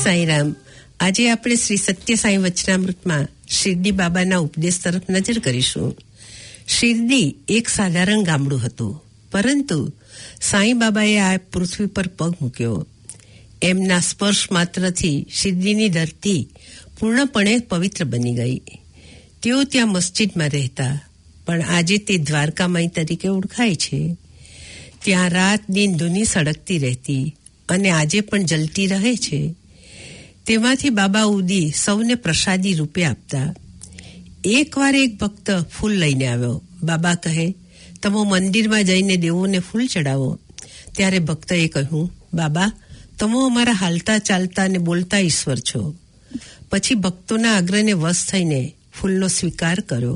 સાંઈરામ. આજે આપણે શ્રી સત્ય સાંઈ વચનામૃતમાં શિરડી બાબાના ઉપદેશ તરફ નજર કરીશું. શિરડી એક સાધારણ ગામડું હતું, પરંતુ સાંઈ બાબાએ આ પૃથ્વી પર પગ મૂક્યો. એમના સ્પર્શ માત્રથી શિરડીની ધરતી પૂર્ણપણે પવિત્ર બની ગઈ. તેઓ ત્યાં મસ્જિદમાં રહેતા, પણ આજે તે દ્વારકામાઈ તરીકે ઓળખાય છે. ત્યાં રાત દિન ધૂની સળગતી રહેતી અને આજે પણ જલતી રહે છે. તેમાંથી બાબા ઉદી સૌને પ્રસાદી રૂપે આપતા. એકવાર એક ભક્ત ફૂલ લઈને આવ્યો. બાબા કહે, તમે મંદિરમાં જઈને દેવોને ફૂલ ચડાવો. ત્યારે ભક્તએ કહ્યું, બાબા, તમે અમારા હાલતા ચાલતા અને બોલતા ઈશ્વર છો. પછી ભક્તોના આગ્રહને વશ થઈને ફૂલનો સ્વીકાર કર્યો.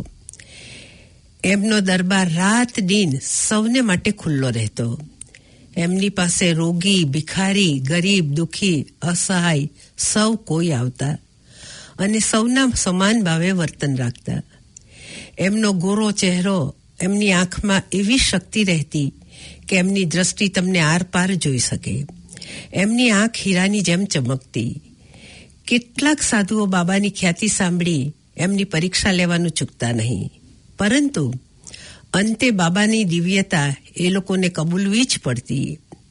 એમનો દરબાર રાત દિન સૌને માટે ખુલ્લો રહેતો. એમની પાસે રોગી, ભિખારી, ગરીબ, દુઃખી, અસહાય સૌ કોઈ આવતા અને સૌના સમાન ભાવે વર્તન રાખતા. એમનો ગોરો ચહેરો, એમની આંખમાં એવી શક્તિ રહેતી કે એમની દ્રષ્ટિ તમને આર પાર જોઈ શકે. એમની આંખ હીરાની જેમ ચમકતી. કેટલાક સાધુઓ બાબાની ખ્યાતિ સાંભળી એમની પરીક્ષા લેવાનું ચૂકતા નહીં, પરંતુ અંતે બાબાની દિવ્યતા એ લોકોને કબૂલવી જ પડતી.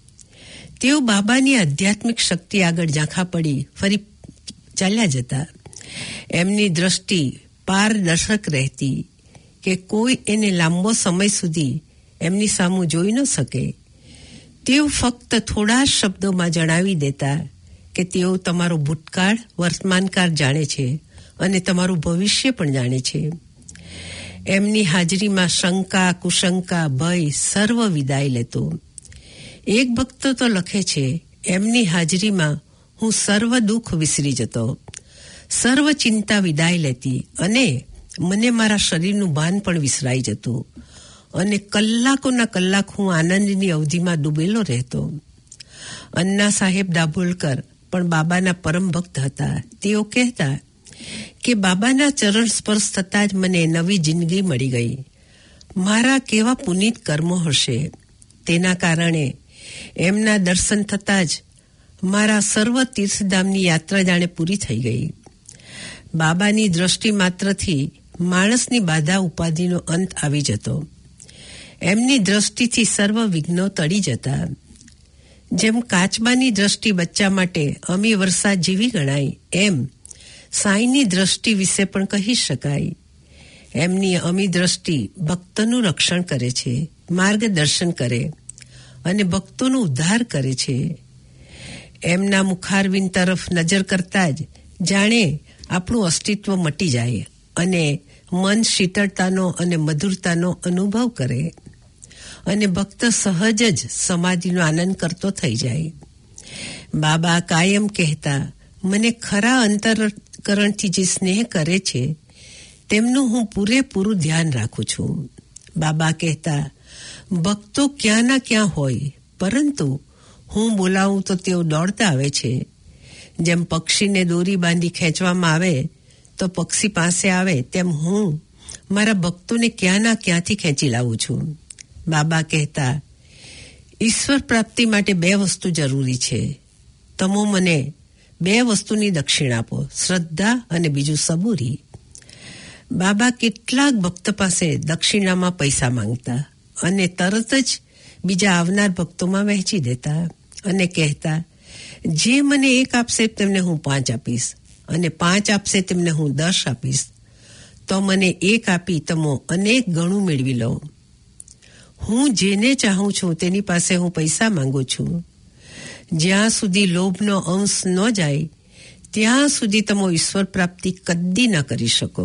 તેઓ બાબાની આધ્યાત્મિક શક્તિ આગળ ઝાંખા પડી ફરી ચાલ્યા જતા. એમની દ્રષ્ટિ પારદર્શક રહેતી કે કોઈ એને લાંબો સમય સુધી એમની સામું જોઈ ન શકે. તેઓ ફક્ત થોડા શબ્દોમાં જણાવી દેતા કે તેઓ તમારો ભૂતકાળ, વર્તમાનકાળ જાણે છે અને તમારું ભવિષ્ય પણ જાણે છે. એમની હાજરીમાં શંકા, કુશંકા, ભય સર્વ વિદાય લેતો. એક ભક્ત તો લખે છે, એમની હાજરીમાં હું સર્વ દુઃખ વિસરી જતો, સર્વ ચિંતા વિદાય લેતી અને મને મારા શરીરનું ભાન પણ વિસરાઈ જતું અને કલાકોના કલાક હું આનંદની અવધિમાં ડૂબેલો રહેતો. અન્ના સાહેબ દાભોલકર પણ બાબાના પરમ ભક્ત હતા. તેઓ કહેતા કે બાબાના ચરણ સ્પર્શ થતાં જ મને નવી જિંદગી મળી ગઈ. મારા કેવા પુનિત કર્મો હશે, તેના કારણે એમના દર્શન થતાં જ મારા સર્વ તીર્થધામની યાત્રા જાણે પૂરી થઈ ગઈ. બાબાની દ્રષ્ટિ માત્રથી માણસની બાધા ઉપાધિનો અંત આવી જતો. એમની દ્રષ્ટિથી સર્વ વિઘ્નો ટળી જતા. જેમ કાચબાની દ્રષ્ટિ બચ્ચા માટે અમી વરસાદ જેવી ગણાય, એમ સાંઈની દ્રષ્ટિ વિશે પણ કહી શકાય. એમની અમી દ્રષ્ટિ ભક્તનું રક્ષણ કરે છે, માર્ગદર્શન કરે અને ભક્તોનો ઉદ્ધાર કરે છે. એમના મુખારવિંદ તરફ નજર કરતા જ જાણે આપણું અસ્તિત્વ મટી જાય અને મન શીતળતાનો અને મધુરતાનો અનુભવ કરે અને ભક્ત સહજ જ સમાધિનો આનંદ કરતો થઈ જાય. બાબા કાયમ કહેતા, મને ખરા અંતરકરણથી જે સ્નેહ કરે છે તેમનું હું પૂરેપૂરું ધ્યાન રાખું છું. બાબા કહેતા, ભક્તો ક્યાં ના ક્યાં હોય, પરંતુ હું બોલાવું તો તેઓ દોડતા આવે છે. જેમ પક્ષીને દોરી બાંધી ખેંચવામાં આવે તો પક્ષી પાસે આવે, તેમ હું મારા ભક્તોને ક્યાં ના ક્યાંથી ખેંચી લાવું છું. બાબા કહેતા, ઈશ્વર પ્રાપ્તિ માટે 2 વસ્તુ જરૂરી છે. તમો મને 2 વસ્તુની દક્ષિણ આપો, શ્રદ્ધા અને બીજું સબૂરી. બાબા કેટલાક ભક્ત પાસે દક્ષિણામાં પૈસા માંગતા અને તરત જ બીજા આવનાર ભક્તોમાં વહેંચી દેતા અને કહેતા, જે મને 1 આપશે તેમને હું 5 આપીશ અને 5 આપશે તેમને હું 10 આપીશ. તો મને 1 આપી તમો અનેક ગણું મેળવી લો. હું જેને ચાહું છું તેની પાસે હું પૈસા માંગુ છું. જ્યાં સુધી લોભનો અંશ ન જાય ત્યાં સુધી તમે ઈશ્વર પ્રાપ્તિ કદી ન કરી શકો.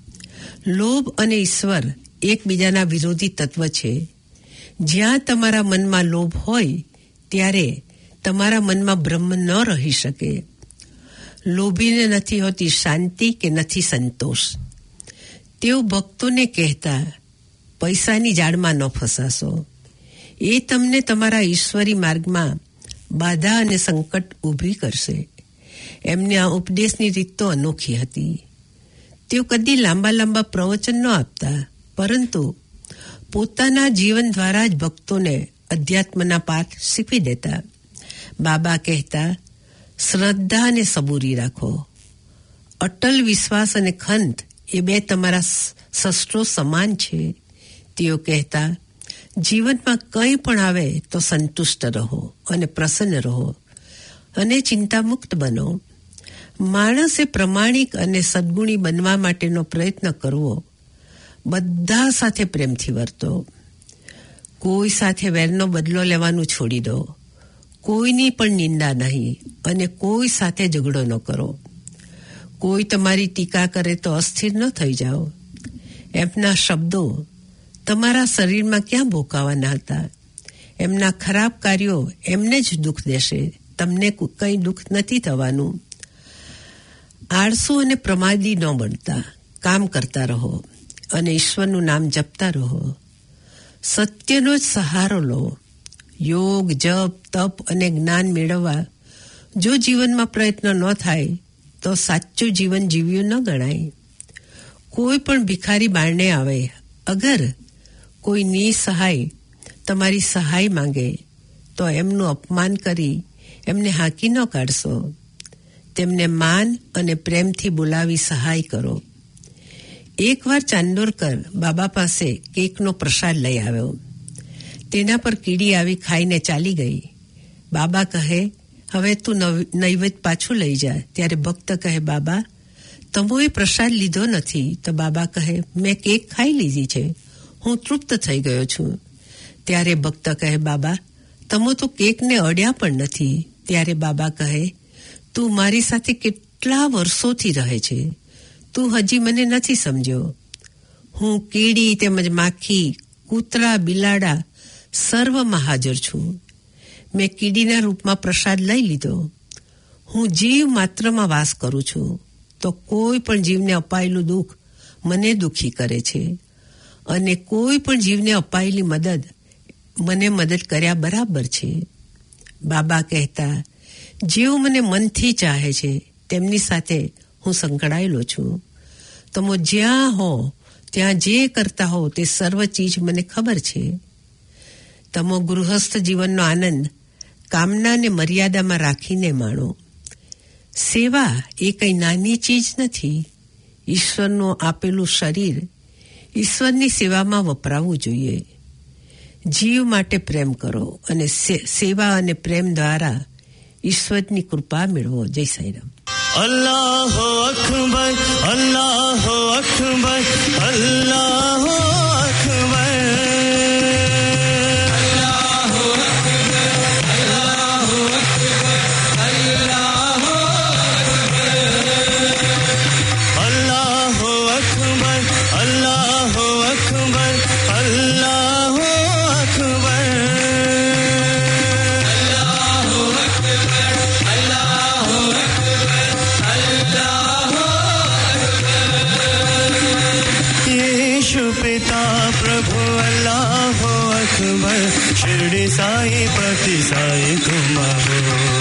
લોભ અને ઈશ્વર એકબીજાના વિરોધી તત્વ છે. જ્યાં તમારા મનમાં લોભ હોય ત્યારે તમારા મનમાં બ્રહ્મ ન રહી શકે. લોભીને નથી હોતી શાંતિ કે નથી સંતોષ. તેઓ ભક્તોને કહેતા, પૈસાની જાળમાં ન ફસાશો. એ તમને તમારા ઈશ્વરી માર્ગમાં બાધા અને સંકટ ઊભી કરશે. એમની આ ઉપદેશની રીત તો અનોખી હતી. તેઓ કદી લાંબા પ્રવચન ન આપતા, પરંતુ પોતાના જીવન દ્વારા જ ભક્તોને અધ્યાત્મના પાઠ શીખવી દેતા. બાબા કહેતા, શ્રદ્ધા અને સબૂરી રાખો. અટલ વિશ્વાસ અને ખંત એ બે તમારા શસ્ત્રો સમાન છે. તેઓ કહેતા, જીવનમાં કંઈ પણ આવે તો સંતુષ્ટ રહો અને પ્રસન્ન રહો અને ચિંતામુક્ત બનો. માણસે પ્રમાણિક અને સદ્ગુણી બનવા માટેનો પ્રયત્ન કરવો. બધા સાથે પ્રેમથી વર્તો. કોઈ સાથે વેરનો બદલો લેવાનું છોડી દો. કોઈની પણ નિંદા નહીં અને કોઈ સાથે ઝઘડો ન કરો. કોઈ તમારી ટીકા કરે તો અસ્થિર ન થઈ જાઓ. એમના શબ્દો તમારા શરીરમાં ક્યાં ભોકાવાના હતા? એમના ખરાબ કાર્યો એમને જ દુઃખ દેશે, તમને કંઈ દુઃખ નથી થવાનું. આળસુ અને પ્રમાદી ન બનતા, કામ કરતા રહો અને ઈશ્વરનું નામ જપતા રહો. સત્યનો જ સહારો લો. યોગ, જપ, તપ અને જ્ઞાન મેળવવા જો જીવનમાં પ્રયત્ન ન થાય તો સાચું જીવન જીવ્યું ન ગણાય. કોઈ પણ ભિખારી બારણે આવે, અગર કોઈ નિસહાય તમારી સહાય માંગે તો એમનું અપમાન કરી એમને હાંકી ન કાઢશો. તેમને માન અને પ્રેમથી બોલાવી સહાય કરો. એકવાર ચાંદોરકર બાબા પાસે કેકનો પ્રસાદ લઈ આવ્યો. તેના પર કીડી આવી ખાઈને ચાલી ગઈ. બાબા કહે, હવે તું નૈવેદ્ય પાછું લઈ જા. ત્યારે ભક્ત કહે, બાબા તમોએ પ્રસાદ લીધો નથી. તો બાબા કહે, મેં કેક ખાઈ લીધી છે, હું તૃપ્ત થઈ ગયો છું. ત્યારે ભક્ત કહે, બાબા તમો તો કેકને અડ્યા પણ નથી. ત્યારે બાબા કહે, તું મારી સાથે કેટલા વર્ષોથી રહે છે, તું હજી મને નથી સમજ્યો. હું કીડી તેમજ માખી, કૂતરા, બિલાડા સર્વમાં હાજર છું. મેં કીડીના રૂપમાં પ્રસાદ લઈ લીધો. હું જીવ માત્રમાં વાસ કરું છું, તો કોઈ પણ જીવને અપાયેલું દુઃખ મને દુઃખી કરે છે અને કોઈ પણ જીવને અપાયેલી મદદ મને મદદ કર્યા બરાબર છે. બાબા કહેતા, જેઓ મને મનથી ચાહે છે તેમની સાથે હું સંકળાયેલો છું. તમે જ્યાં હો ત્યાં જે કરતા હો તે સર્વ ચીજ મને ખબર છે. તમો ગૃહસ્થ જીવનનો આનંદ કામનાને મર્યાદામાં રાખીને માણો. સેવા એ કઈ નાની ચીજ નથી. ઈશ્વરનું આપેલું શરીર ઈશ્વરની સેવામાં વપરાવવું જોઈએ. જીવ માટે પ્રેમ કરો અને સેવા અને પ્રેમ દ્વારા ઈશ્વરની કૃપા મેળવો. જય સાંઈરામ. અલ્લાહુ અકબર, અલ્લાહુ અકબર, અલ્લાહુ અકબર. शिरडी साई पति साई तुम हो.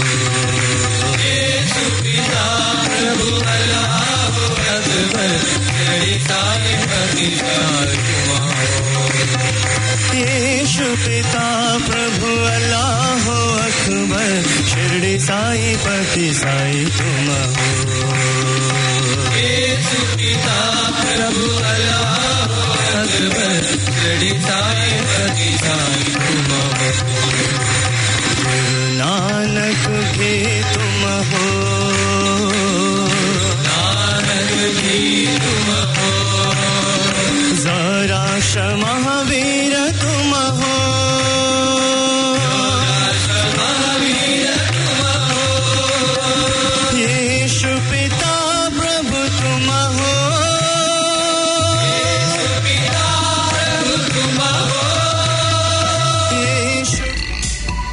यीशु पिता प्रभु अल्लाह अकबर, शिरडी साई पति साई तुम हो. यीशु पिता प्रभु अल्लाह अकबर, शिरडी साई पति साई तुम हो. यीशु पिता प्रभु अल्लाह अकबर, शिरडी साई पति साई तुम हो. नानक के